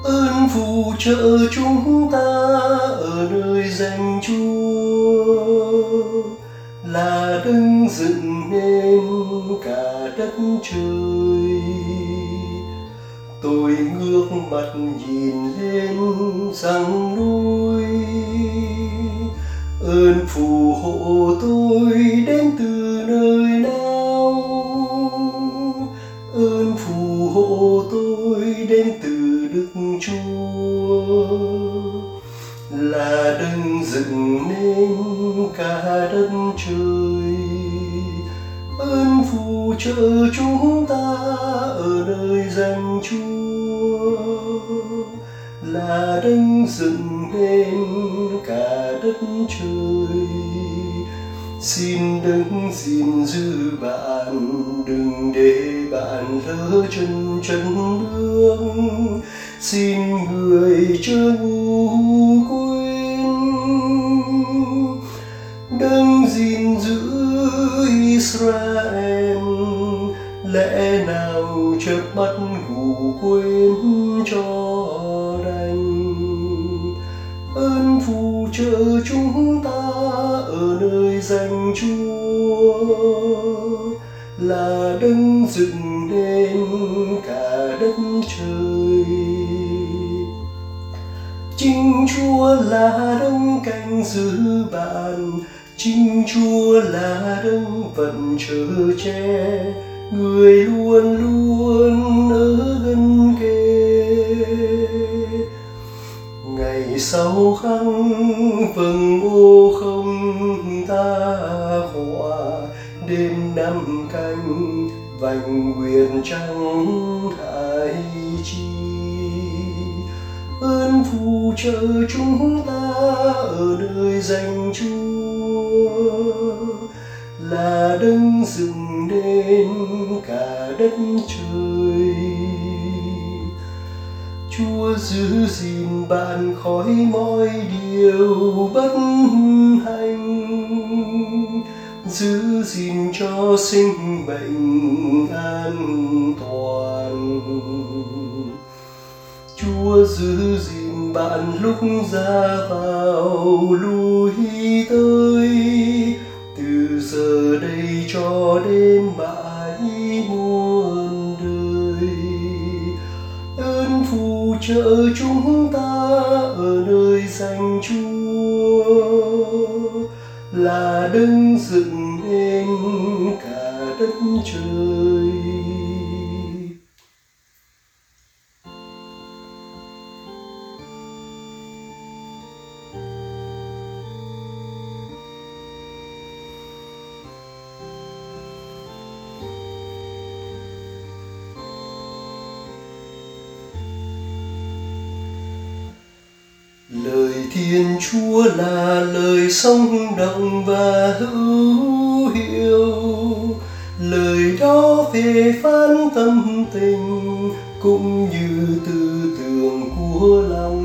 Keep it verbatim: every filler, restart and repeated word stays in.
ơn phù trợ chúng ta ở nơi danh Chúa, là đấng dựng nên cả đất trời. Tôi ngước mặt nhìn lên răng núi, ơn phù hộ tôi đến từ nơi nào? Ơn phù hộ tôi đến từ Đức Chúa, là đấng dựng nên cả đất trời. Ơn phù trợ chúng ta ở nơi danh Chúa, là đấng dựng nên cả đất trời. Xin đấng gìn giữ bạn, đừng để bạn lỡ chân chân bước. Xin người chớ ngu quên, đấng gìn giữ Israel, lẽ nào chớp mắt ngủ quên cho đành. Ơn phù trợ chúng ta ở nơi danh Chúa, là đấng dựng nên cả đất trời. Chính Chúa là đấng canh giữ bạn, chính Chúa là đấng vẫn chở che, người luôn luôn ở gần kề. Ngày sau khăn vầng ô không ta hòa, đêm năm canh vành nguyện trăng hải chi. Ơn phù trợ chúng ta ở nơi danh Chúa, là đấng dựng nên cả đất trời. Chúa giữ gìn bạn khỏi mọi điều bất hạnh, giữ gìn cho sinh mệnh an toàn. Chúa giữ gìn bạn lúc ra vào lui tới, từ giờ đây cho đến mãi muôn đời. Ơn phù trợ chúng ta ở nơi danh Chúa, là đấng dựng nên cả đất trời. Lời Thiên Chúa là lời sống động và hữu hiệu, lời đó phê phán tâm tình cũng như tư tưởng của lòng.